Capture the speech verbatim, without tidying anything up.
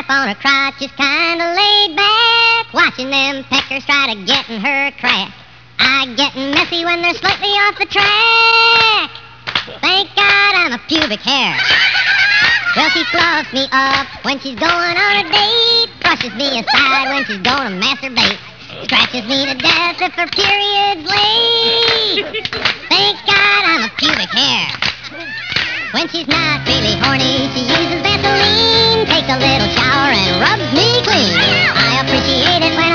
up on her crotch, just kinda laid back, watching them peckers try to get in her crack. I gettin' messy when they're slightly off the track. Thank God I'm a pubic hair. Well, she fluffs me up when she's going on a date, brushes me aside when she's gonna masturbate, scratches me to death if her period's late. Thank God I'm a pubic hair. When she's not really horny, she uses Vaseline, takes a little shower and rubs me clean. I appreciate it when